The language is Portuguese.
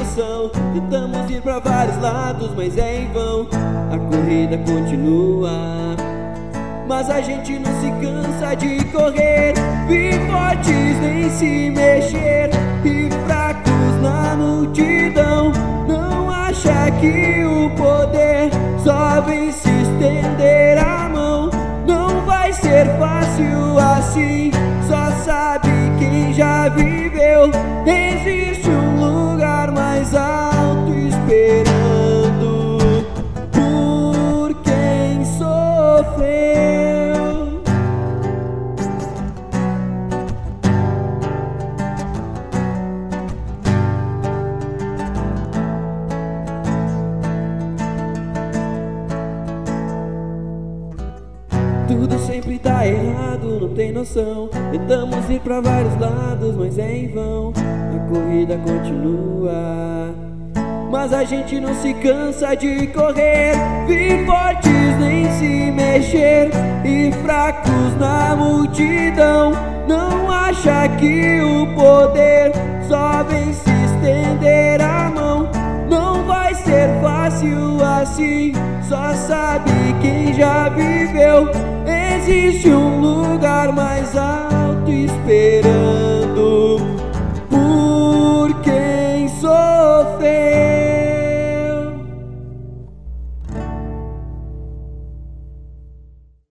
noção. Tentamos ir pra vários lados, mas é em vão. A corrida continua, mas a gente não se cansa de correr. Vi fortes nem se mexer e fracos na multidão. Não acha que o poder só vem se estender a mão. Não vai ser fácil assim, só sabe quem já viveu. Existe um lugar mais alto esperando por quem sofreu. Tudo sempre tá errado, não tem noção. Tentamos ir pra vários lados, mas é em vão. A corrida continua, mas a gente não se cansa de correr. Vi fortes nem se mexer e fracos na multidão. Não acha que o poder só vem se estender a mão. Não vai ser fácil assim, só sabe quem já viveu. Existe um lugar mais alto esperando